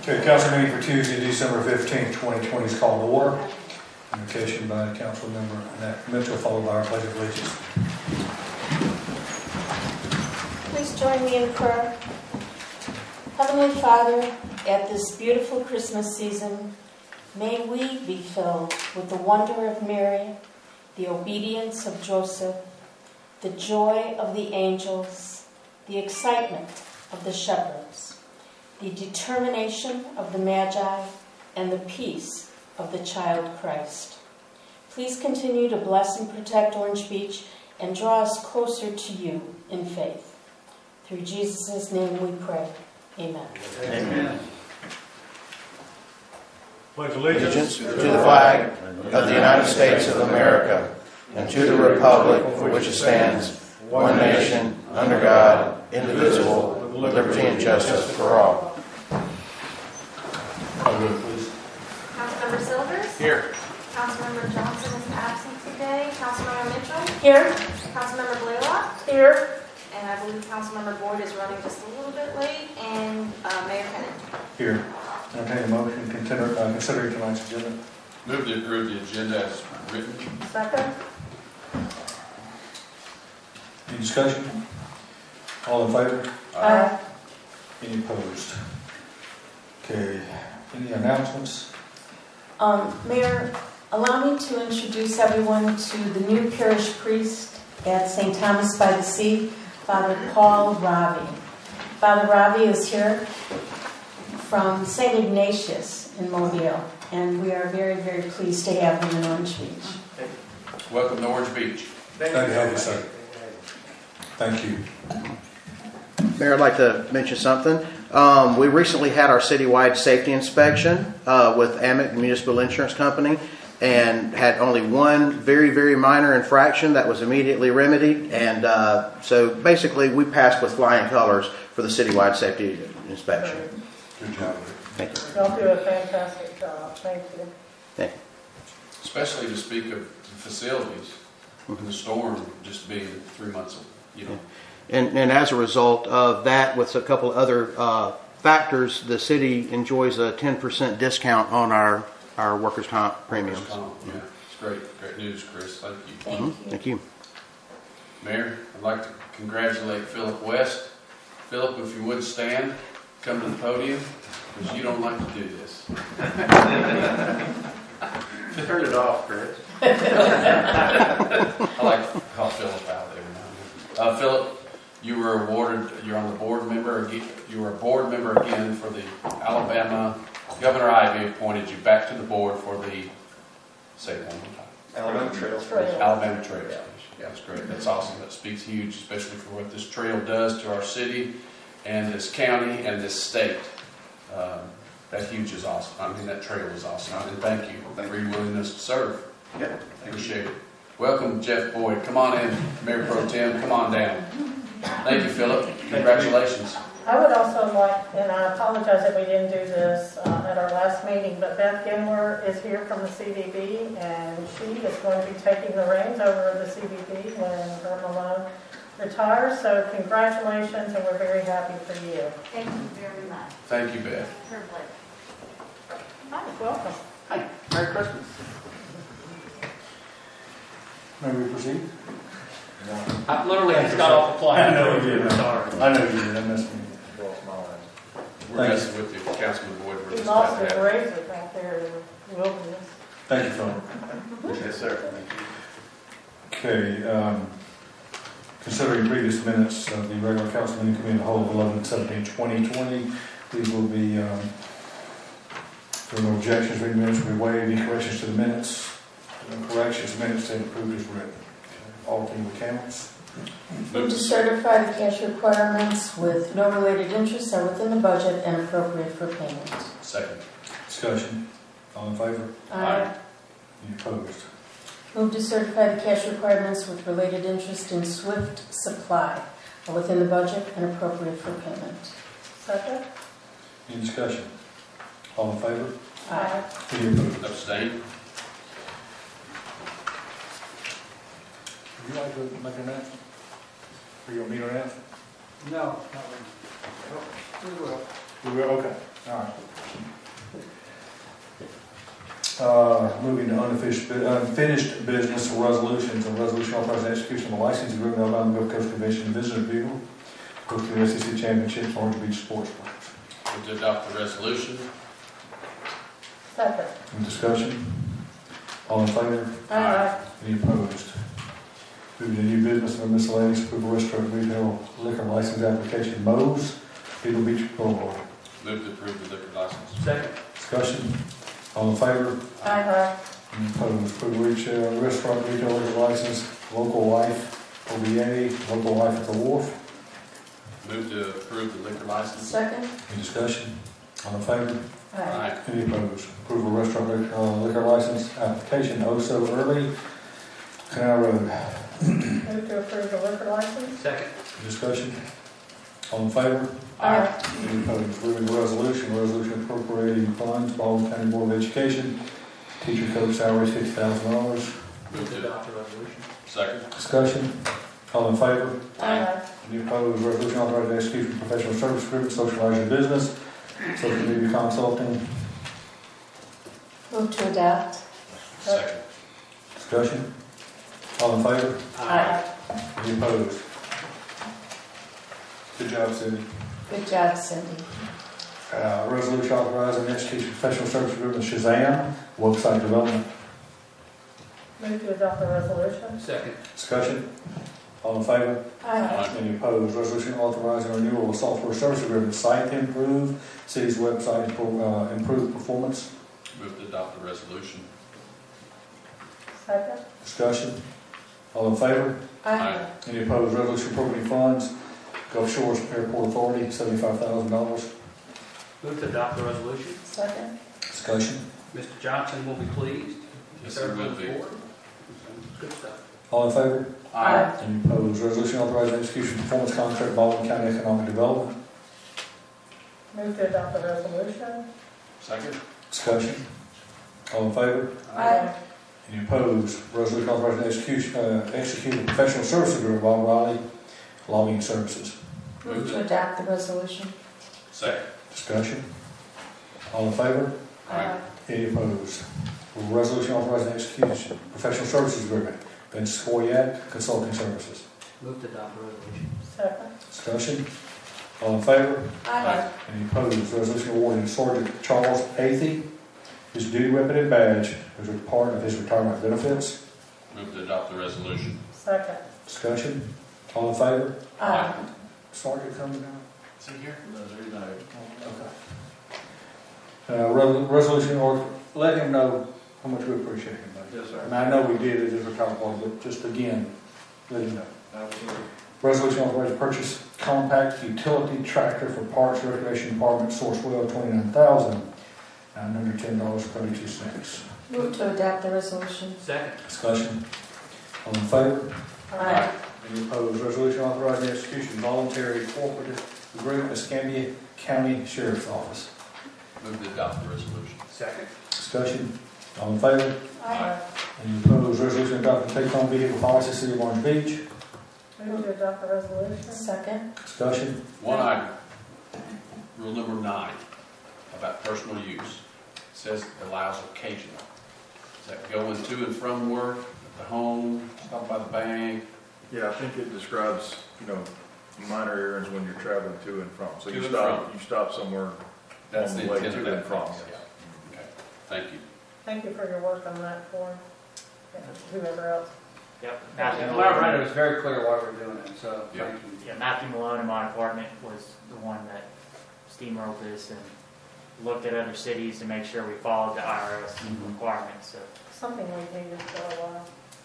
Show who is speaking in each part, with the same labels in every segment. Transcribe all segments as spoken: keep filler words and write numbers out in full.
Speaker 1: Okay, council meeting for Tuesday, December fifteenth, twenty twenty is called to order. Invocation by Council Member Annette Mitchell, followed by our Pledge of Allegiance.
Speaker 2: Please join me in prayer. Heavenly Father, at this beautiful Christmas season, may we be filled with the wonder of Mary, the obedience of Joseph, the joy of the angels, the excitement of the shepherds, the determination of the Magi, and the peace of the child Christ. Please continue to bless and protect Orange Beach and draw us closer to you in faith. Through Jesus' name we pray. Amen.
Speaker 3: Amen.
Speaker 1: Pledge allegiance
Speaker 3: To the flag of the United States of America and to the republic for which it stands, one nation, under God, indivisible, with liberty and justice for all.
Speaker 4: Councilmember Silvers?
Speaker 3: Here.
Speaker 4: Councilmember Johnson is absent today. Councilmember Mitchell?
Speaker 2: Here.
Speaker 4: Councilmember Blaylock?
Speaker 2: Here.
Speaker 4: And I believe Councilmember Boyd is running just a little bit late. And uh, Mayor Kennedy?
Speaker 1: here. Entertain a motion, consider, uh, consider tonight's agenda.
Speaker 5: Move to approve the agenda as written.
Speaker 2: Second.
Speaker 1: Any discussion? All in favor?
Speaker 2: Aye.
Speaker 1: Any opposed? Okay, any announcements?
Speaker 2: Um, Mayor, allow me to introduce everyone to the new parish priest at Saint Thomas by the Sea, Father Paul Ravi. Father Ravi is here from Saint Ignatius in Mobile, and we are very, very pleased to have him in Orange Beach.
Speaker 5: Welcome to Orange Beach.
Speaker 1: Thank you, have you, sir. Thank you.
Speaker 3: Mayor, I'd like to mention something. Um, we recently had our citywide safety inspection uh, with A M I C Municipal Insurance Company and had only one very, very minor infraction that was immediately remedied. And uh, so basically we passed with flying colors for the citywide safety inspection.
Speaker 1: Good job.
Speaker 3: Thank you.
Speaker 6: Y'all do a fantastic job. Thank you.
Speaker 3: Thank you.
Speaker 5: Especially to speak of facilities and the storm just being three months, you know.
Speaker 3: And, and as a result of that, with a couple other uh, factors, the city enjoys a ten percent discount on our, our workers' comp premiums.
Speaker 5: Yeah, it's great. Great news, Chris. Thank you.
Speaker 2: Thank
Speaker 3: Mhm.
Speaker 2: you.
Speaker 3: Thank you.
Speaker 5: Mayor, I'd like to congratulate Philip West. Philip, if you would stand, come to the podium, because you don't like to do this.
Speaker 7: Turn it off, Chris.
Speaker 5: I like to call Philip out every now and then. Uh, Philip, you were awarded, you're on the board member, again- you were a board member again for the Alabama, Governor Ivey appointed you back to the board for the, say it one more time.
Speaker 7: Alabama Trails.
Speaker 6: Trail.
Speaker 5: Alabama Trail Station. Yeah, that's great. That's awesome. That speaks huge, especially for what this trail does to our city and this county and this state. Um, that huge is awesome. I mean, that trail is awesome. And thank you for your willingness to serve.
Speaker 7: Yeah.
Speaker 5: Appreciate it. Welcome, Jeff Boyd. Come on in, Mayor Pro Tem. Come on down. Thank you, Philip. Congratulations.
Speaker 6: I would also like, and I apologize that we didn't do this uh, at our last meeting, but Beth Gimler is here from the C V B, and she is going to be taking the reins over the C V B when Irma Malone retires. So congratulations, and we're very happy for you.
Speaker 4: Thank you very much.
Speaker 5: Thank you, Beth.
Speaker 4: Privilege.
Speaker 6: Hi, welcome.
Speaker 7: Hi. Merry Christmas.
Speaker 1: May we proceed?
Speaker 7: I literally just got off the plane.
Speaker 1: I know you did.
Speaker 7: I'm sorry.
Speaker 1: I know you did. I missed me.
Speaker 5: We're
Speaker 1: Thanks.
Speaker 5: messing with you, Councilman Boyd. We're
Speaker 6: He
Speaker 5: just
Speaker 6: lost
Speaker 5: about
Speaker 6: his
Speaker 5: to have-
Speaker 6: razor back there in the wilderness.
Speaker 1: Thank you, Philip.
Speaker 7: Yes, sir.
Speaker 1: Okay, um, considering previous minutes of the regular council meeting committee of the whole of eleven seventeen twenty twenty, these will be, um, if there are no objections, reading minutes will be waived. Any corrections to the minutes? No corrections, minutes stand approved as written. Alternating accounts.
Speaker 2: Move to certify the cash requirements with no related interests are within the budget and appropriate for payment.
Speaker 5: Second.
Speaker 1: Discussion. All in favor?
Speaker 2: Aye.
Speaker 1: Any opposed?
Speaker 2: Move to certify the cash requirements with related interest in Swift Supply are within the budget and appropriate for payment.
Speaker 6: Second?
Speaker 1: Any discussion? All in favor?
Speaker 2: Aye.
Speaker 1: Any opposed?
Speaker 5: Abstain.
Speaker 1: Would you like to make an announcement? Or you want me to announce it?
Speaker 7: No, not really. We will.
Speaker 1: We will, okay. All right. Uh, moving to unfinished, bu- unfinished business resolutions, a resolution authorizing execution of a license agreement with Alabama Gulf Coast Convention Visitor Bureau, go to the S E C Championship, Orange Beach Sports Park.
Speaker 5: Move to adopt the resolution.
Speaker 6: Second.
Speaker 1: Any discussion? All in favor?
Speaker 6: Aye.
Speaker 1: Any opposed? Moving to new business and miscellaneous, approval restaurant retail liquor license application, Moe's, Eagle Beach Boulevard.
Speaker 5: Move to approve the liquor license.
Speaker 7: Second.
Speaker 1: Discussion? All in favor?
Speaker 6: Aye.
Speaker 1: Any opposed? Approval retail restaurant retail liquor license, Local Life, O B A, Local Life at the Wharf.
Speaker 5: Move to approve the liquor license.
Speaker 2: Second?
Speaker 1: Any discussion? All in favor?
Speaker 5: Aye.
Speaker 1: Any opposed? Approval restaurant liquor, uh, liquor license application, Oh So Early, Canal Road.
Speaker 6: Move to approve the liquor license.
Speaker 7: Second.
Speaker 1: Discussion? All in favor?
Speaker 6: Aye.
Speaker 1: Any opposed? Approving the resolution, resolution appropriating funds, Baldwin County Board of Education, teacher coach salary sixty thousand dollars.
Speaker 7: Move to adopt the resolution.
Speaker 5: Second.
Speaker 1: Discussion? All in favor?
Speaker 6: Aye.
Speaker 1: Any opposed? Resolution authorizing execution of professional service agreement, socialize your business, social media consulting.
Speaker 2: Move to adopt.
Speaker 5: Second.
Speaker 1: Discussion? All in favor?
Speaker 2: Aye.
Speaker 1: Any opposed? Good job, Cindy.
Speaker 2: Good job, Cindy.
Speaker 1: Uh, resolution authorizing execution of professional service agreement, Shazam, website development.
Speaker 6: Move to adopt the resolution.
Speaker 7: Second.
Speaker 1: Discussion? All in favor?
Speaker 2: Aye.
Speaker 1: Any opposed? Resolution authorizing renewal of software service agreement, Site Improve, city's website, uh, improved performance.
Speaker 5: Move to adopt the resolution.
Speaker 6: Second.
Speaker 1: Discussion? All in favor?
Speaker 2: Aye.
Speaker 1: Any opposed? Resolution appropriating funds, Gulf Shores Airport Authority, seventy-five thousand dollars.
Speaker 7: Move to adopt the resolution.
Speaker 2: Second?
Speaker 1: Discussion?
Speaker 7: Mister Johnson will be pleased.
Speaker 5: Yes, sir, will be.
Speaker 7: Good stuff.
Speaker 1: All in favor?
Speaker 2: Aye.
Speaker 1: Any opposed? Resolution authorizing execution of performance contract, Baldwin County Economic Development.
Speaker 6: Move to adopt the resolution.
Speaker 5: Second.
Speaker 1: Discussion? All in favor?
Speaker 2: Aye.
Speaker 1: Any opposed? Resolution authorizing execution, uh, execute a professional service agreement, Bob Riley, lobbying services.
Speaker 2: Move to adopt the resolution.
Speaker 5: Second.
Speaker 1: Discussion? All in favor?
Speaker 5: Aye.
Speaker 1: Any opposed? Resolution authorizing execution, professional services agreement, Vince Skoyak Consulting Services.
Speaker 7: Move to adopt the resolution.
Speaker 6: Second.
Speaker 1: Discussion? All in favor?
Speaker 2: Aye.
Speaker 1: Any opposed? Resolution awarding Sergeant Charles Athey his duty weapon and badge as a part of his retirement benefits.
Speaker 5: Move to adopt the resolution.
Speaker 6: Second.
Speaker 1: Discussion? All in favor?
Speaker 2: Aye.
Speaker 1: Sergeant coming down?
Speaker 5: Is he here?
Speaker 7: No, there's no.
Speaker 1: Okay. Uh, re- resolution or let him know how much we appreciate him. buddy.
Speaker 7: Yes, sir.
Speaker 1: And I know we did it as a retired part, but just again, let him know.
Speaker 7: Absolutely.
Speaker 1: Resolution authorized to purchase compact utility tractor for Parks and Recreation Department, Sourcewell, twenty-nine thousand nine hundred ten dollars and thirty-two cents.
Speaker 2: Move to adopt the resolution.
Speaker 7: Second.
Speaker 1: Discussion? All in favor?
Speaker 2: Aye.
Speaker 1: Any opposed? Resolution authorizing the execution of voluntary cooperative agreement with Escambia County Sheriff's Office.
Speaker 5: Move to adopt the resolution.
Speaker 7: Second.
Speaker 1: Discussion? All in favor?
Speaker 6: Aye.
Speaker 1: Any opposed? Resolution adopting take-home vehicle policy, City of Orange Beach.
Speaker 6: Move to adopt the resolution.
Speaker 2: Second?
Speaker 1: Discussion?
Speaker 5: One item, rule number nine, about personal use. It says allows occasional. Is that going to and from work, at the home, stop by the bank?
Speaker 8: Yeah, I think it describes, you know, minor errands when you're traveling to and from. So
Speaker 5: To
Speaker 8: you
Speaker 5: and
Speaker 8: stop,
Speaker 5: from.
Speaker 8: you stop somewhere.
Speaker 5: That's
Speaker 8: On
Speaker 5: the
Speaker 8: the way
Speaker 5: intent of
Speaker 8: to
Speaker 5: that
Speaker 8: and from.
Speaker 5: policy. Okay, thank you.
Speaker 6: Thank you for your work on that for whoever else.
Speaker 9: Yep.
Speaker 7: Yeah,
Speaker 9: Matthew
Speaker 7: when I
Speaker 9: Malone.
Speaker 7: read it, it was very clear why we're doing it, so
Speaker 5: Yeah.
Speaker 7: thank you.
Speaker 9: Yeah, Matthew Malone in my department was the one that steamrolled this and looked at other cities to make sure we followed the I R S
Speaker 5: Mhm.
Speaker 9: requirements. So
Speaker 6: Something we've needed for a while.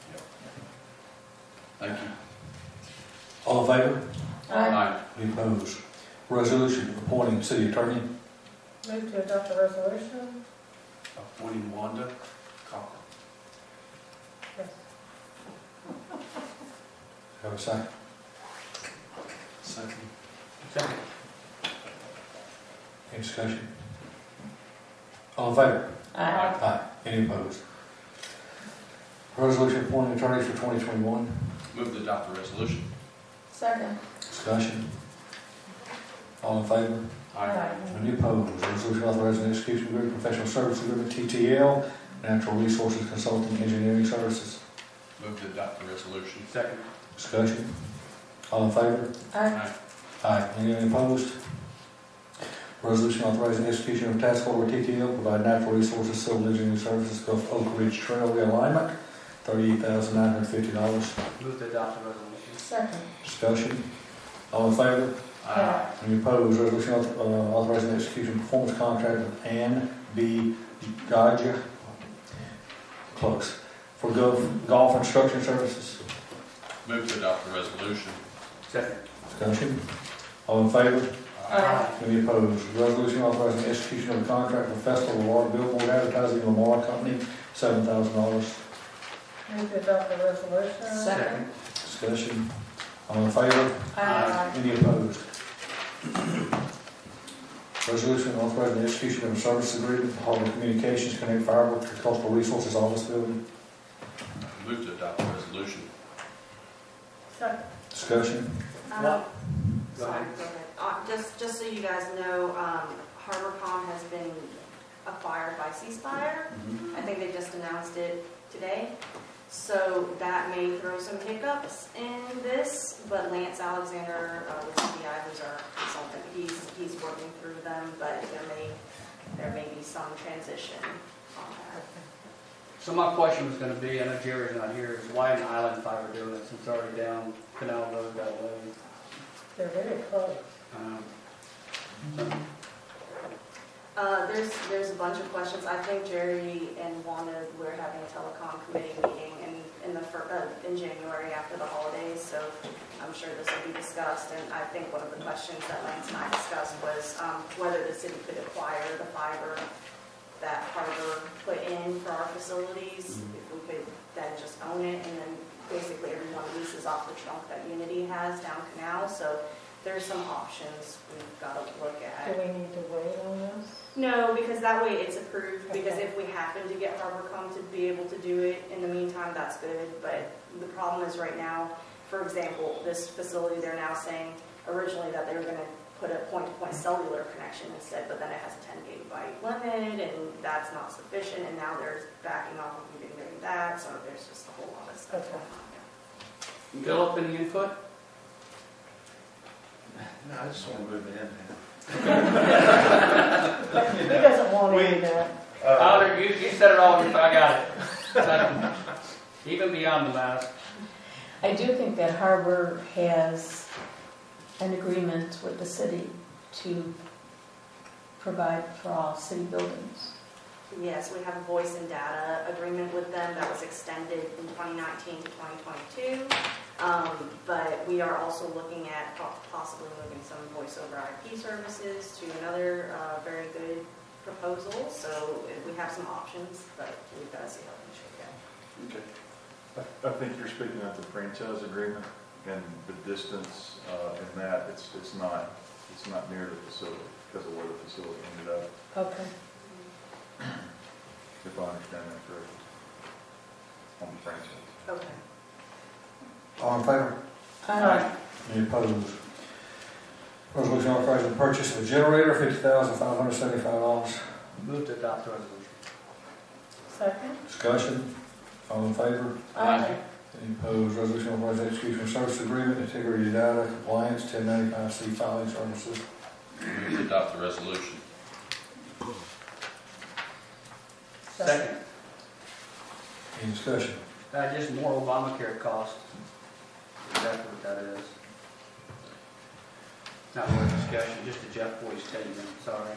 Speaker 5: Thank you.
Speaker 1: All in favor?
Speaker 2: Aye.
Speaker 1: Any opposed? Resolution appointing city attorney.
Speaker 6: Move to adopt the resolution.
Speaker 5: Appointing Wanda Cochran.
Speaker 6: Yes.
Speaker 1: Have a second.
Speaker 5: Second.
Speaker 7: Second.
Speaker 1: Any discussion? All in favor?
Speaker 2: Aye.
Speaker 1: Aye. Any opposed? Resolution appointing attorneys for twenty twenty-one.
Speaker 5: Move to adopt the resolution.
Speaker 2: Second?
Speaker 1: Discussion? All in favor?
Speaker 5: Aye.
Speaker 1: Any opposed? Resolution authorizing the execution agreement, professional service agreement, T T L, Natural Resources Consulting Engineering Services.
Speaker 5: Move to adopt the resolution.
Speaker 7: Second.
Speaker 1: Discussion. All in favor?
Speaker 2: Aye.
Speaker 1: Aye. Any opposed? Resolution authorizing the execution of task order with T T L, provide natural resources, civil engineering services, Gulf Oak Ridge Trail realignment, thirty-eight thousand nine hundred fifty dollars.
Speaker 7: Move to adopt the resolution.
Speaker 2: Second.
Speaker 1: Discussion. All in favor?
Speaker 2: Aye.
Speaker 1: Any opposed? Resolution auth- uh, authorizing the execution of performance contract with Ann B. Gaja, close, for golf, golf instruction services.
Speaker 5: Move to adopt the resolution.
Speaker 7: Second.
Speaker 1: Discussion. All in favor?
Speaker 2: Aye.
Speaker 1: Any opposed? Resolution authorizing the execution of a contract with Festival of Art Billboard Advertising Lamar Company, seven thousand dollars.
Speaker 6: Move to adopt the resolution.
Speaker 2: Second.
Speaker 1: Discussion. All in favor?
Speaker 2: Aye.
Speaker 1: Any opposed? Resolution authorizing the execution of a service agreement with Harbor Communications Connect Fireworks to Coastal Resources Office Building.
Speaker 5: Move to adopt the resolution.
Speaker 6: Second.
Speaker 1: Discussion.
Speaker 4: Um,
Speaker 7: Go
Speaker 4: Sorry,
Speaker 7: ahead.
Speaker 4: go ahead. Uh, just, just so you guys know, um, HarborCom has been acquired by Ceasefire. I think they just announced it today. So that may throw some hiccups in this, but Lance Alexander, uh, with C B I, who's our consultant, he's, he's working through them, but there may, there may be some transition on that.
Speaker 7: So my question was gonna be, I know Jerry's not here, is why isn't Island Fiber doing it since it's already down Canal Road that way?
Speaker 6: They're very close.
Speaker 7: Um,
Speaker 4: Uh, there's, there's a bunch of questions. I think Jerry and Wanda, we're having a telecom committee meeting in, in the, fir- uh, in January after the holidays, so I'm sure this will be discussed. And I think one of the questions that Lance and I discussed was, um, whether the city could acquire the fiber that Harbor put in for our facilities, if we could then just own it, and then basically everyone leases off the trunk that Unity has down Canal. So there's some options we've got to look at.
Speaker 6: Do we need to wait on this?
Speaker 4: No, because that way it's approved, because if we happen to get HarborCom to be able to do it, in the meantime, that's good. But the problem is right now, for example, this facility, they're now saying originally that they were going to put a point-to-point cellular connection instead, but then it has a ten gigabyte limit, and that's not sufficient, and now they're backing off of even doing that, so there's just a whole lot of stuff going on there.
Speaker 7: Philip, any input?
Speaker 8: No, I just want to move it in, man.
Speaker 6: He doesn't want any of that.
Speaker 7: Tyler, you, you said it all, I got it. Even beyond the mask.
Speaker 2: I do think that Harbor has an agreement with the city to provide for all city buildings.
Speaker 4: Yes, we have a voice and data agreement with them that was extended in twenty nineteen to twenty twenty-two. Um, but we are also looking at po- possibly moving some voice over I P services to another uh, very good proposal. So we have some options, but we've got to see how things shake out.
Speaker 8: Okay. I, I think you're speaking of the franchise agreement and the distance, uh, in that, it's, it's not, it's not near the facility because of where the facility ended up,
Speaker 2: Okay.
Speaker 8: if I understand that correctly, on the franchise.
Speaker 4: Okay.
Speaker 1: All in favor?
Speaker 2: Aye.
Speaker 1: Any opposed? Resolution authorizing the purchase of a generator, fifty thousand five hundred seventy-five dollars.
Speaker 7: Move to adopt the resolution.
Speaker 6: Second.
Speaker 1: Discussion. All in favor?
Speaker 2: Aye.
Speaker 1: Any opposed? Resolution authorizing execution of service agreement, integrity data compliance, ten ninety-five C filing services.
Speaker 5: Move to adopt the resolution.
Speaker 7: Second.
Speaker 1: Any discussion?
Speaker 7: Uh, just more Obamacare cost. Exactly what that is. Not worth discussion, just a Jeff Boyd statement, sorry.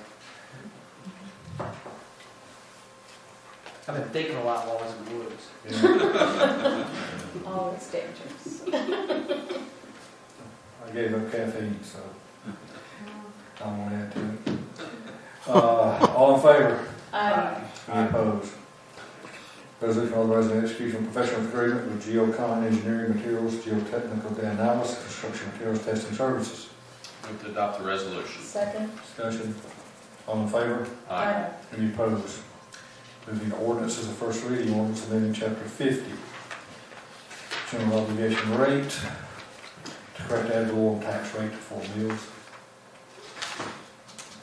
Speaker 7: I've been thinking a lot while I was in the woods.
Speaker 1: Yeah.
Speaker 2: Oh, it's dangerous.
Speaker 1: I gave up caffeine, so I won't add to it. Uh, all in favor?
Speaker 2: Aye.
Speaker 1: Any opposed? Resolution authorizing the execution of professional agreement with Geocon Engineering Materials, Geotechnical Analysis, Construction Materials Testing Services.
Speaker 5: Move to adopt the resolution.
Speaker 2: Second.
Speaker 1: Discussion. All in favor?
Speaker 5: Aye.
Speaker 1: Any opposed? Moving to ordinance as a first reading, ordinance amending chapter fifty. General obligation rate to correct ad valorem tax rate to four mills.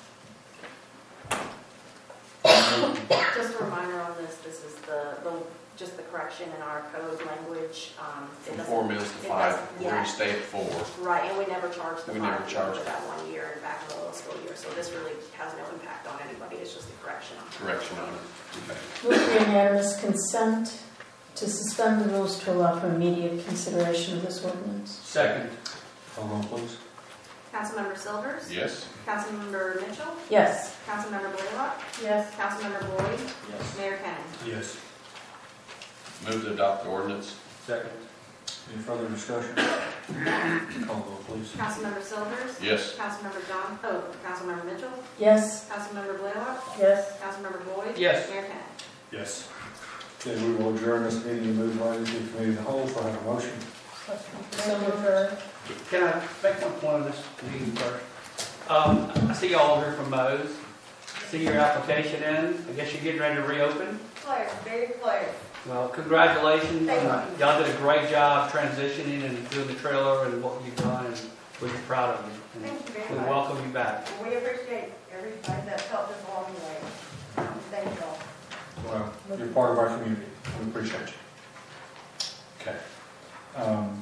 Speaker 4: Just a reminder on this, this is the, the, just the correction in our code language. Um, it
Speaker 5: From
Speaker 4: doesn't-
Speaker 5: four mills to
Speaker 4: it
Speaker 5: five,
Speaker 4: doesn't-
Speaker 5: we're going
Speaker 4: yeah.
Speaker 5: to stay at four.
Speaker 4: Right, and we never charge the
Speaker 5: We
Speaker 4: five
Speaker 5: never charge
Speaker 4: for
Speaker 5: it.
Speaker 4: that one year in back of the school year, so this really has no impact on anybody, it's just a correction on.
Speaker 5: Correction on it. Okay.
Speaker 2: Move for unanimous consent to suspend the rules to allow for immediate consideration of this ordinance.
Speaker 7: Second.
Speaker 1: Call roll, please.
Speaker 4: Councilmember Silvers?
Speaker 5: Yes?
Speaker 4: Councilmember Mitchell?
Speaker 2: Yes.
Speaker 4: Councilmember Blaylock?
Speaker 6: Yes.
Speaker 4: Councilmember Boyd?
Speaker 7: Yes.
Speaker 4: Mayor Kennan.
Speaker 1: Yes.
Speaker 5: Move to adopt the ordinance.
Speaker 7: Second.
Speaker 1: Any further discussion? Call roll, please.
Speaker 4: Councilmember Silvers?
Speaker 5: Yes?
Speaker 4: Councilmember John, oh, Councilmember Mitchell?
Speaker 2: Yes.
Speaker 4: Councilmember Blaylock?
Speaker 6: Yes.
Speaker 4: Councilmember Boyd?
Speaker 7: Yes.
Speaker 4: Mayor Kennan.
Speaker 1: Yes. Okay, we will adjourn this meeting and move right into the committee of the whole. So I have a motion.
Speaker 6: So moved.
Speaker 7: Can I make one point on this meeting first? Um, I see y'all here from Mo's. See your application in. I guess you're getting ready to reopen.
Speaker 10: Close, very close.
Speaker 7: Well, congratulations.
Speaker 10: Thank you.
Speaker 7: Uh, Y'all did a great job transitioning and doing the trailer and what you've done, and we're proud of you. And
Speaker 10: Thank you very
Speaker 7: we
Speaker 10: much.
Speaker 7: welcome you back.
Speaker 10: And we appreciate everybody that's helped us along the way. Thank you all.
Speaker 1: Well, you're part of our community. We appreciate you. Okay. Um,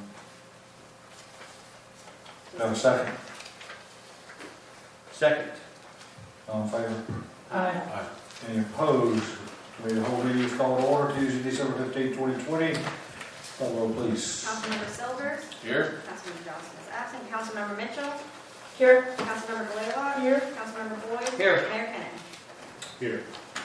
Speaker 1: have a second?
Speaker 7: Second.
Speaker 1: All in favor?
Speaker 6: Aye.
Speaker 1: Any opposed? Committee of the whole meeting is called to order Tuesday, December fifteenth, twenty twenty. Call roll, please.
Speaker 4: Councilmember Silvers?
Speaker 5: Here?
Speaker 4: Councilmember Johnson is absent. Councilmember Mitchell?
Speaker 2: Here.
Speaker 4: Councilmember Blaylock?
Speaker 6: Here.
Speaker 4: Councilmember Boyd?
Speaker 7: Here.
Speaker 4: Mayor Kennan.
Speaker 1: Here.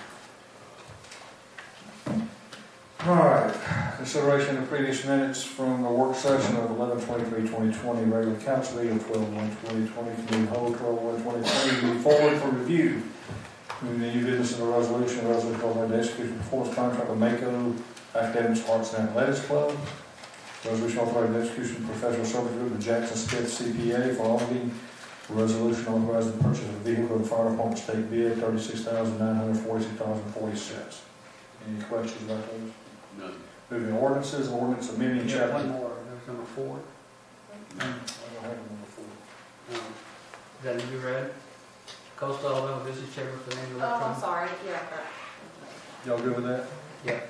Speaker 1: All right, consideration of previous minutes from the work session of eleven twenty-three twenty twenty, regular council meeting of twelve one twenty twenty, committee whole twelve one twenty twenty, moving forward for review. Moving the new business of the resolution, resolution calling the execution performance contract with Mako Academics Arts and Athletics Club. Resolution authorizing the execution of professional service agreement with Jackson Smith C P A for auditing. Resolution authorizing the purchase of a vehicle of the fire department state bid, thirty-six thousand nine hundred forty-six dollars and forty cents. Any questions about those?
Speaker 5: None.
Speaker 1: Moving ordinances, ordinance amending
Speaker 7: Yeah,
Speaker 1: chapter.
Speaker 7: one more. There's number four.
Speaker 1: I don't have number four.
Speaker 7: Um, Is that you read? Coastal Alabama Business Chamber for the annual
Speaker 4: Oh, I'm
Speaker 7: electronic.
Speaker 4: sorry, yeah. that-
Speaker 1: Y'all good with that?
Speaker 7: Yeah.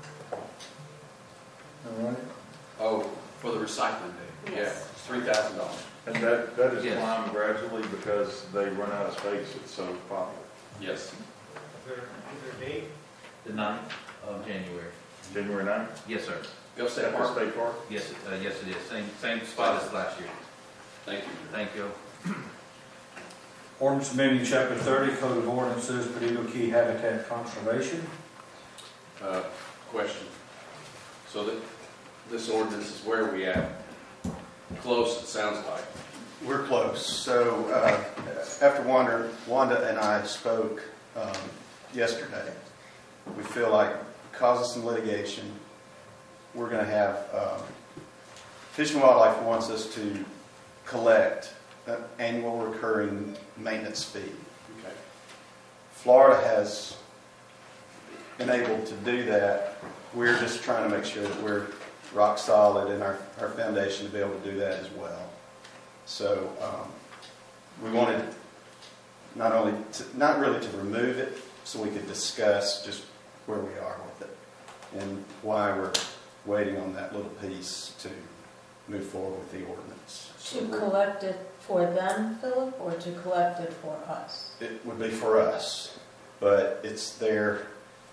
Speaker 1: All right.
Speaker 5: Oh, for the recycling day. Yeah,
Speaker 4: Yes.
Speaker 5: it's three thousand dollars.
Speaker 8: And that, that is
Speaker 5: Yes.
Speaker 8: climbed gradually because they run out of space, it's so popular.
Speaker 5: Yes.
Speaker 11: Is there, is there a date? The ninth of January.
Speaker 8: January ninth,
Speaker 11: Yes, sir.
Speaker 5: Go State
Speaker 8: at the
Speaker 5: Park.
Speaker 8: state park.
Speaker 11: Yes, uh, yes it is. Same, same spot as last year.
Speaker 5: Thank you.
Speaker 11: Thank you.
Speaker 1: Ordinance amending chapter thirty, code of ordinances, Perdido Key Habitat Conservation.
Speaker 5: Uh, question. So that, this ordinance is where we at? Close, it sounds like.
Speaker 3: We're close. So uh, after Wanda, Wanda and I spoke um, yesterday, we feel like because of some litigation, we're going to have, um, Fish and Wildlife wants us to collect an annual recurring maintenance fee.
Speaker 5: Okay.
Speaker 3: Florida has been able to do that. We're just trying to make sure that we're rock solid in our, our foundation to be able to do that as well. So um, we wanted not only to, not really to remove it, so we could discuss just where we are with it and why we're waiting on that little piece to move forward with the ordinance. So
Speaker 2: To
Speaker 3: we're-
Speaker 2: collect it for them, Philip, or to collect it for us?
Speaker 3: It would be for us, but it's their,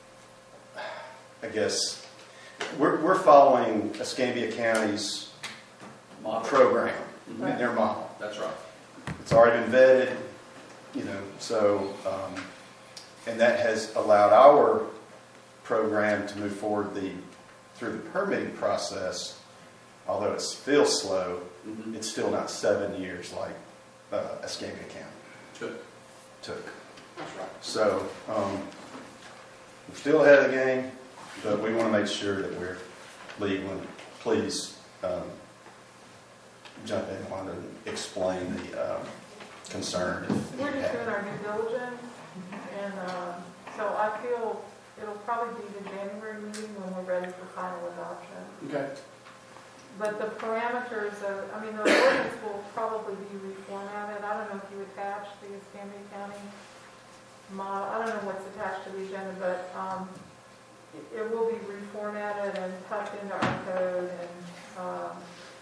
Speaker 3: I guess, we're, we're following Escambia County's program,
Speaker 5: Mhm.
Speaker 3: their model.
Speaker 5: That's right.
Speaker 3: It's already been vetted, you know, so, um, and that has allowed our program to move forward the, through the permitting process. Although it feels slow,
Speaker 5: Mhm.
Speaker 3: it's still not seven years like uh, Escambia County
Speaker 5: Good.
Speaker 3: took.
Speaker 5: That's right.
Speaker 3: So, um, we're still ahead of the game, but we want to make sure that we're legal. And please um, jump in on and explain the um, concern. If
Speaker 6: We're
Speaker 3: you
Speaker 6: just
Speaker 3: have
Speaker 6: doing
Speaker 3: it.
Speaker 6: our due diligence, and um, so I feel it'll probably be the January meeting when we're ready for final adoption.
Speaker 5: Okay.
Speaker 6: But the parameters of, I mean, the ordinance will probably be reformatted. I don't know if you attach the Escambia County model, I don't know what's attached to the agenda, but um, it, it will be reformatted and tucked into our code, and um,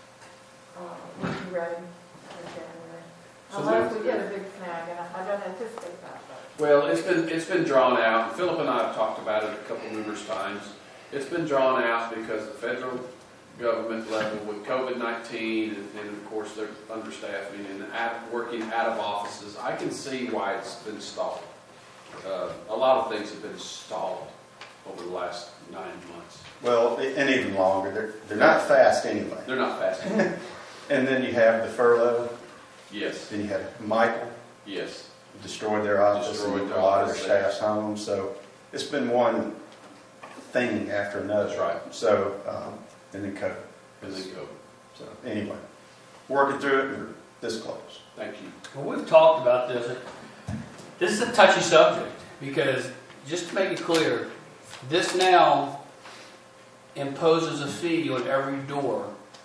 Speaker 6: uh, we'll be ready in January.
Speaker 5: So
Speaker 6: Unless
Speaker 5: there's-
Speaker 6: we get a big snag, and I, I don't anticipate that. But.
Speaker 5: Well, it's been, it's been drawn out. Philip and I have talked about it a couple numerous times. It's been drawn out because the federal government level with COVID nineteen and, and of course their understaffing and out, working out of offices, I can see why it's been stalled. Uh, a lot of things have been stalled over the last nine months.
Speaker 12: Well, and even longer. They're, they're not fast anyway.
Speaker 5: They're not fast.
Speaker 12: And then you have the furlough.
Speaker 5: Yes,
Speaker 12: Then you had Michael,
Speaker 5: yes.
Speaker 12: destroyed their office,
Speaker 5: Destroyed
Speaker 12: and
Speaker 5: their
Speaker 12: a lot of their
Speaker 5: office.
Speaker 12: staff's home. So it's been one thing after another.
Speaker 5: That's right.
Speaker 12: So, um, and then COVID.
Speaker 5: And then go.
Speaker 12: So anyway, working through it, we're this close.
Speaker 5: Thank you.
Speaker 7: Well, we've talked about this. This is a touchy subject because, just to make it clear, this now imposes a fee on every door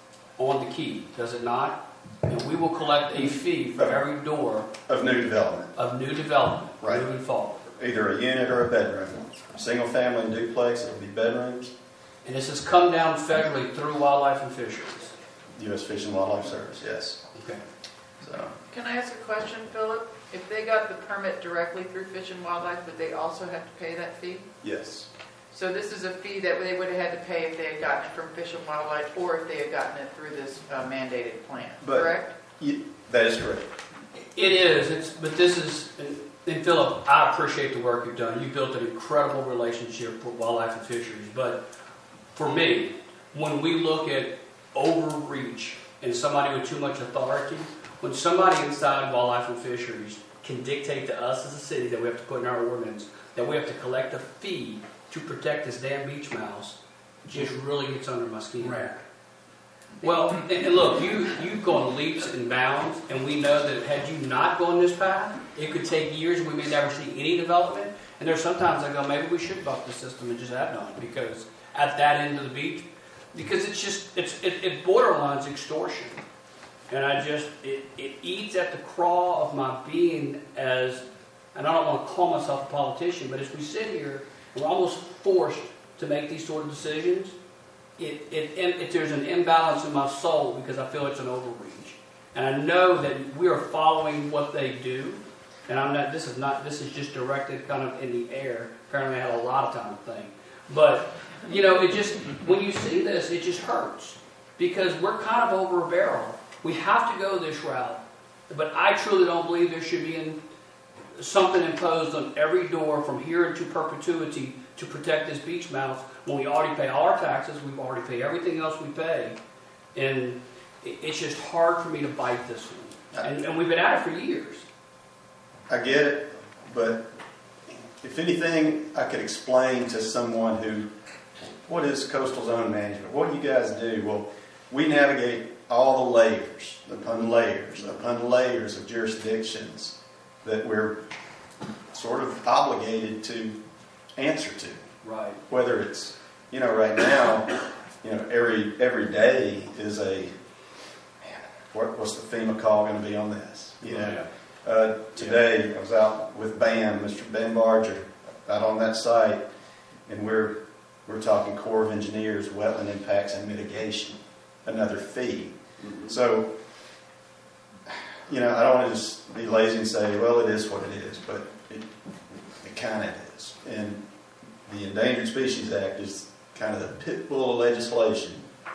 Speaker 7: on the key, does it not? And we will collect a fee for every door
Speaker 12: Of new development,
Speaker 7: of new development
Speaker 12: Right.
Speaker 7: moving forward.
Speaker 12: either a unit or a bedroom. Single family and duplex, it'll be bedrooms.
Speaker 7: And this has come down federally through Wildlife and Fisheries.
Speaker 12: U S Fish and Wildlife Service, yes.
Speaker 7: Okay.
Speaker 12: So,
Speaker 10: Can I ask a question, Philip? If they got the permit directly through Fish and Wildlife, would they also have to pay that fee?
Speaker 12: yes.
Speaker 10: So this is a fee that they would have had to pay if they had gotten it from Fish and Wildlife or if they had gotten it through this uh, mandated plan,
Speaker 12: But-
Speaker 10: correct?
Speaker 12: Ye- That is correct.
Speaker 7: It is. It's but this is. And Philip, I appreciate the work you've done. You built an incredible relationship with Wildlife and Fisheries. But for me, when we look at overreach and somebody with too much authority, when somebody inside Wildlife and Fisheries can dictate to us as a city that we have to put in our ordinance that we have to collect a fee to protect this damn beach mouse, just really gets under my skin.
Speaker 1: Right.
Speaker 7: Well, and, and look, you, you've gone leaps and bounds, and we know that had you not gone this path, it could take years and we may never see any development. And there's sometimes I go, maybe we should buck the system and just have none, because at that end of the beach, because it's just, it's, it, it borderlines extortion. And I just, it, it eats at the craw of my being as, and I don't want to call myself a politician, but as we sit here, we're almost forced to make these sort of decisions. It, it, it, it, there's an imbalance in my soul because I feel it's an overreach. And I know that we are following what they do. And I'm not, this is not, this is just directed kind of in the air. Apparently I had a lot of time to think. But, you know, it just, when you see this, it just hurts. Because we're kind of over a barrel. We have to go this route. But I truly don't believe there should be in, something imposed on every door from here into perpetuity to protect this beach mouse when we already pay all our taxes, we've already paid everything else we pay. And it, it's just hard for me to bite this one. And, and we've been at it for years.
Speaker 12: I get it, but if anything, I could explain to someone who, what is coastal zone management? What do you guys do? Well, we navigate all the layers, upon layers, upon layers of jurisdictions that we're sort of obligated to answer to.
Speaker 7: Right.
Speaker 12: Whether it's, you know, right now, you know, every every day is a, man, what, what's the FEMA call going to be on this? You know,
Speaker 5: Yeah.
Speaker 12: uh, today I was out with BAM, Mister Ben Barger, out on that site, and we're we're talking Corps of Engineers, wetland impacts and mitigation, another fee.
Speaker 5: Mm-hmm.
Speaker 12: So, you know, I don't want to just be lazy and say, well, it is what it is, but it it kind of is. And the Endangered Species Act is kind of the pit bull of legislation.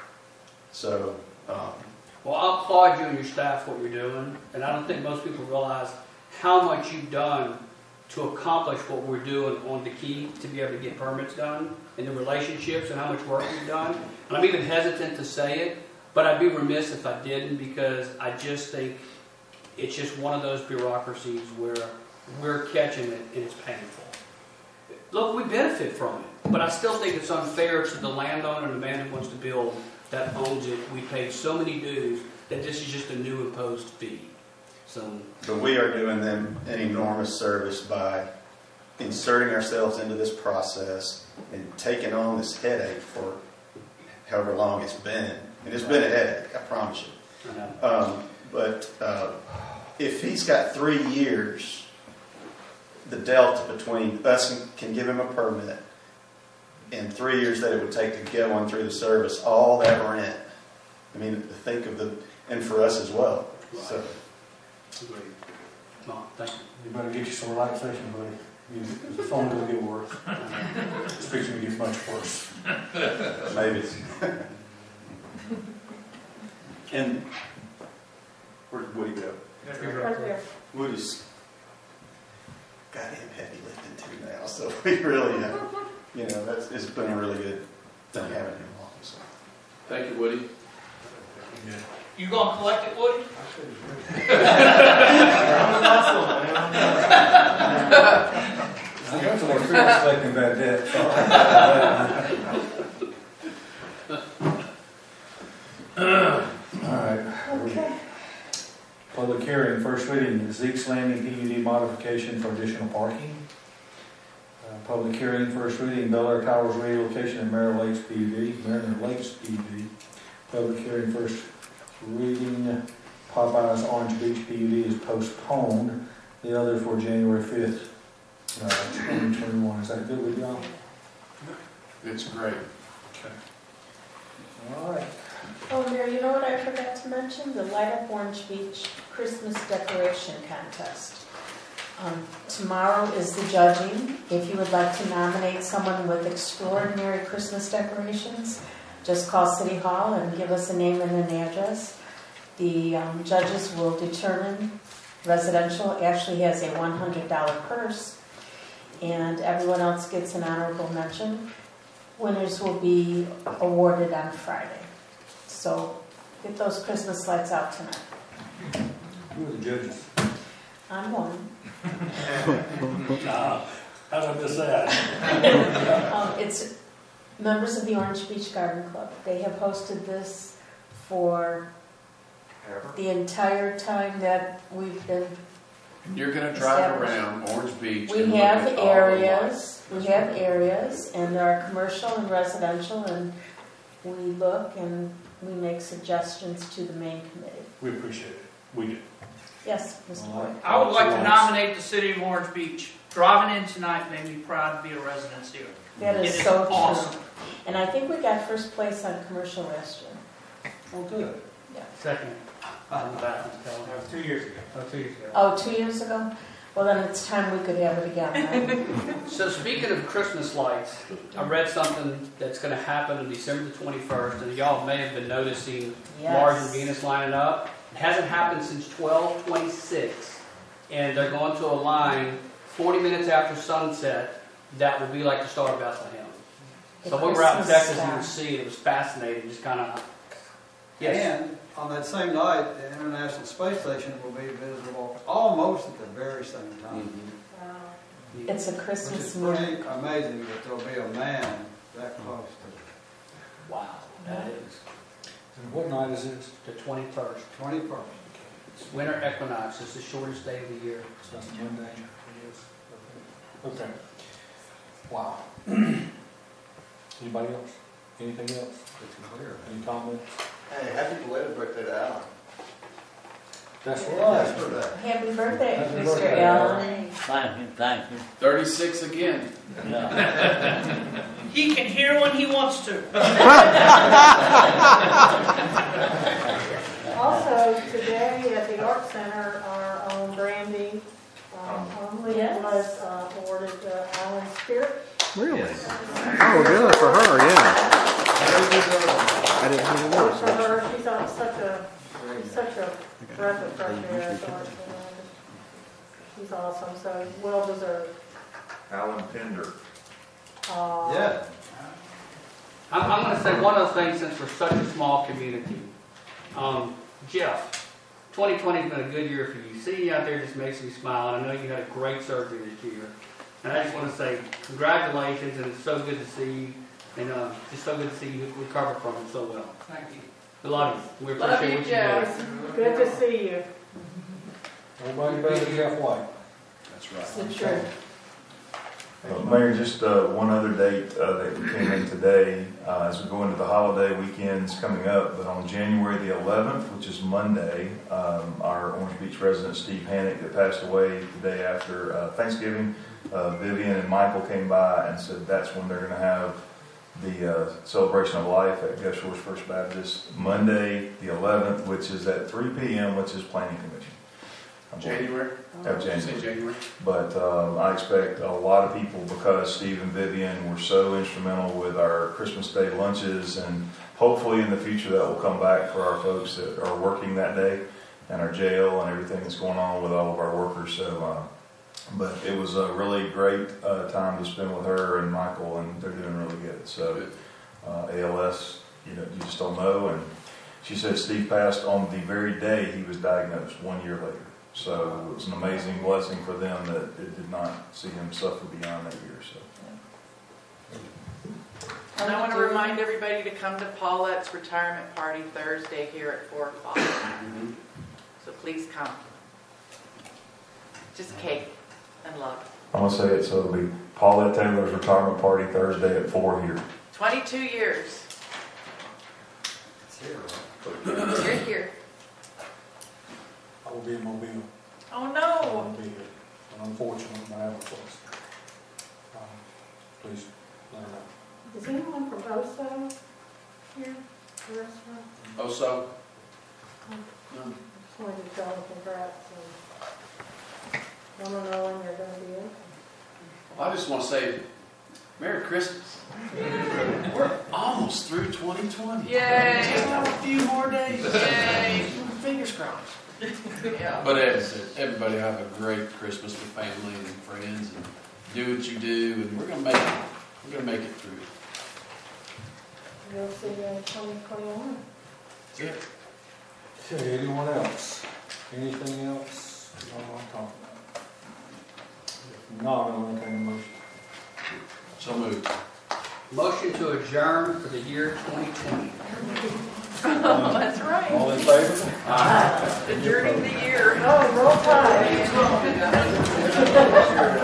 Speaker 12: So, um,
Speaker 7: Well, I applaud you and your staff for what you're doing. And I don't think most people realize how much you've done to accomplish what we're doing on the key to be able to get permits done and the relationships and how much work we've done. And I'm even hesitant to say it, but I'd be remiss if I didn't because I just think it's just one of those bureaucracies where we're catching it and it's painful. Look, we benefit from it, but I still think it's unfair to the landowner and the man who wants to build that owns it. We paid so many dues that this is just a new imposed fee. So,
Speaker 12: but we are doing them an enormous service by inserting ourselves into this process and taking on this headache for however long it's been. And it's been a headache, I promise you. Um, but uh, if he's got three years, the delta between us and can give him a permit and three years that it would take to get one through the service, all that rent. I mean, think of the, and for us as well. So,
Speaker 7: Agreed. Well, thank you.
Speaker 1: You better get you some relaxation, buddy. You, the phone will get worse. It's fixing to get much worse.
Speaker 12: maybe. And
Speaker 8: Where'd Woody go?
Speaker 6: Right there.
Speaker 12: Woody's got him heavy lifting too now, so we really, uh, you know, that's, it's been a really good thing having him along. So.
Speaker 5: Thank you, Woody.
Speaker 11: You gonna collect it, Woody?
Speaker 1: I got some more experience collecting bad debt. So. All right.
Speaker 2: Okay.
Speaker 1: Public hearing, first reading, Zeke's Landing P U D modification for additional parking. Uh, Public hearing, first reading, Bel Air Towers relocation in Mariner Lakes P U D, Mariner Lakes P U D. Public hearing, first reading, Popeye's Orange Beach P U D is postponed. The other for January fifth, uh, twenty twenty-one. Is that good with y'all?
Speaker 5: It's great.
Speaker 1: Okay. All right.
Speaker 2: Oh, Mary, you know what I forgot to mention? The Light Up Orange Beach Christmas Decoration Contest. Um, tomorrow is the judging. If you would like to nominate someone with extraordinary Christmas decorations, just call City Hall and give us a name and an address. The um, judges will determine. Residential actually has a one hundred dollars purse, and everyone else gets an honorable mention. Winners will be awarded on Friday. So get those Christmas lights out tonight.
Speaker 1: Who are the judges?
Speaker 2: I'm one.
Speaker 1: Nah, how did I miss that?
Speaker 2: um, it's members of the Orange Beach Garden Club. They have hosted this for the entire time that we've been.
Speaker 5: You're going to drive around Orange Beach.
Speaker 2: We
Speaker 5: and
Speaker 2: have
Speaker 5: look at all the
Speaker 2: areas. We have areas, and there are commercial and residential, and we look and we make suggestions to the main committee.
Speaker 1: We appreciate it. We do.
Speaker 2: Yes, Mister
Speaker 1: All right.
Speaker 2: Boyd.
Speaker 11: I would like to nominate the city of Orange Beach. Driving in tonight made me proud to be a resident here.
Speaker 2: That
Speaker 11: It
Speaker 2: is
Speaker 11: is
Speaker 2: so
Speaker 11: awesome.
Speaker 2: true. And I think we got first place on commercial last year.
Speaker 1: Oh, good.
Speaker 7: Second. On the back.
Speaker 11: That was two years ago.
Speaker 7: Oh, two years ago.
Speaker 2: Oh, two years ago? Well, then it's time we could have it again, right?
Speaker 7: So speaking of Christmas lights, I read something that's going to happen on December the twenty-first, and y'all may have been noticing Mars and
Speaker 2: Yes.
Speaker 7: Venus lining up. It hasn't happened since twelve twenty-six, and they're going to align forty minutes after sunset. That will be like the Star of Bethlehem.
Speaker 2: The
Speaker 7: So when we're out in
Speaker 2: Christmas
Speaker 7: Texas, you
Speaker 2: star.
Speaker 7: can see it. It was fascinating, just kind of. Yes.
Speaker 13: And on that same night, the International Space Station will be visible almost at the very same time.
Speaker 5: Mm-hmm.
Speaker 2: It's a
Speaker 13: Which
Speaker 2: Christmas
Speaker 13: is
Speaker 2: miracle.
Speaker 13: pretty amazing that there'll be a man that close to
Speaker 7: Wow, that is
Speaker 1: And what night is this?
Speaker 7: the twenty-first.
Speaker 13: it. twenty-first.
Speaker 7: It's winter equinox. It's the shortest day of the year.
Speaker 1: So that's Monday. It is. Okay. Okay. Wow. Anybody else? Anything else? Any comments?
Speaker 14: Hey, happy belated birthday to Alan.
Speaker 1: That's right.
Speaker 14: That's for that.
Speaker 2: Happy birthday,
Speaker 1: Happy
Speaker 2: Mister
Speaker 1: birthday.
Speaker 2: Allen.
Speaker 11: Thank you, thank you.
Speaker 5: thirty-six again.
Speaker 11: He can hear when he wants to.
Speaker 6: Also, today at the Art Center, our own Brandy um, Holmley
Speaker 2: Yes.
Speaker 6: was uh, awarded the Allen Spirit.
Speaker 3: Really? Oh, good for her, yeah. I didn't even
Speaker 6: Good for
Speaker 3: know.
Speaker 6: her. She's on such a, she's such a breath of fresh air at the Art Center. She's awesome, so well deserved.
Speaker 8: Alan Pender.
Speaker 6: Uh,
Speaker 13: Yeah.
Speaker 7: I'm, I'm going to say one other thing since we're such a small community. Um, Jeff, twenty twenty has been a good year for you. Seeing you out there just makes me smile, and I know you had a great surgery this year. And I just want to say congratulations, and it's so good to see you, and uh, just so good to see you recover from it so well.
Speaker 11: Thank you.
Speaker 7: We love you. We
Speaker 10: Love
Speaker 7: appreciate
Speaker 10: you,
Speaker 7: what
Speaker 10: Jeff.
Speaker 7: you do.
Speaker 6: Good to see you.
Speaker 1: Nobody better than Jeff White.
Speaker 5: That's right.
Speaker 2: It's the truth.
Speaker 8: Uh, Mayor, just uh, one other date uh, that came in today, uh, as we go into the holiday weekends coming up, but on January the eleventh, which is Monday, um, our Orange Beach resident Steve Hannick, that passed away the day after uh, Thanksgiving, uh, Vivian and Michael came by and said that's when they're going to have the uh, celebration of life at Gulf Shores First Baptist, Monday the eleventh, which is at three p.m., which is Planning Commission.
Speaker 5: January?
Speaker 8: Of
Speaker 5: Say
Speaker 8: January.
Speaker 5: January.
Speaker 8: But um, I expect a lot of people, because Steve and Vivian were so instrumental with our Christmas Day lunches, and hopefully in the future that will come back for our folks that are working that day, and our jail and everything that's going on with all of our workers. So, uh, but it was a really great uh, time to spend with her and Michael, and they're doing really good. So uh, A L S, you know, you just don't know. And she said Steve passed on the very day he was diagnosed, one year later. So it was an amazing blessing for them that it did not see him suffer beyond that year. So.
Speaker 10: And I want to remind everybody to come to Paulette's retirement party Thursday here at four o'clock.
Speaker 5: Mm-hmm.
Speaker 10: So please come. Just cake and love.
Speaker 8: I'm going to say it, so it'll be Paulette Taylor's retirement party Thursday at four here.
Speaker 10: twenty-two years.
Speaker 13: It's here, right?
Speaker 10: You're here.
Speaker 1: I will be in Mobile.
Speaker 10: Oh,
Speaker 1: I
Speaker 10: no.
Speaker 1: won't be here. Unfortunately, my other place. Um, Please, let her know.
Speaker 6: Is anyone from Oso here? The restaurant?
Speaker 5: Also,
Speaker 6: Just wanted to tell them congrats and want to know when you're going to be in.
Speaker 5: I just want to say Merry Christmas. We're almost through twenty twenty.
Speaker 10: Yay.
Speaker 5: Just have a few more days.
Speaker 10: Yay.
Speaker 5: Fingers crossed.
Speaker 10: Yeah.
Speaker 5: But as I said, everybody have a great Christmas with family and friends, and do what you do, and we're gonna make it. We're gonna make it through.
Speaker 6: We'll see you in twenty twenty-one.
Speaker 5: That's it.
Speaker 1: Okay, anyone else? Anything else you want to talk about? If not, I'll entertain a motion.
Speaker 5: So moved.
Speaker 7: Motion to adjourn for the year twenty twenty.
Speaker 10: Oh, that's right.
Speaker 1: All in favor?
Speaker 10: Adjourning the year.
Speaker 6: Oh, roll tide.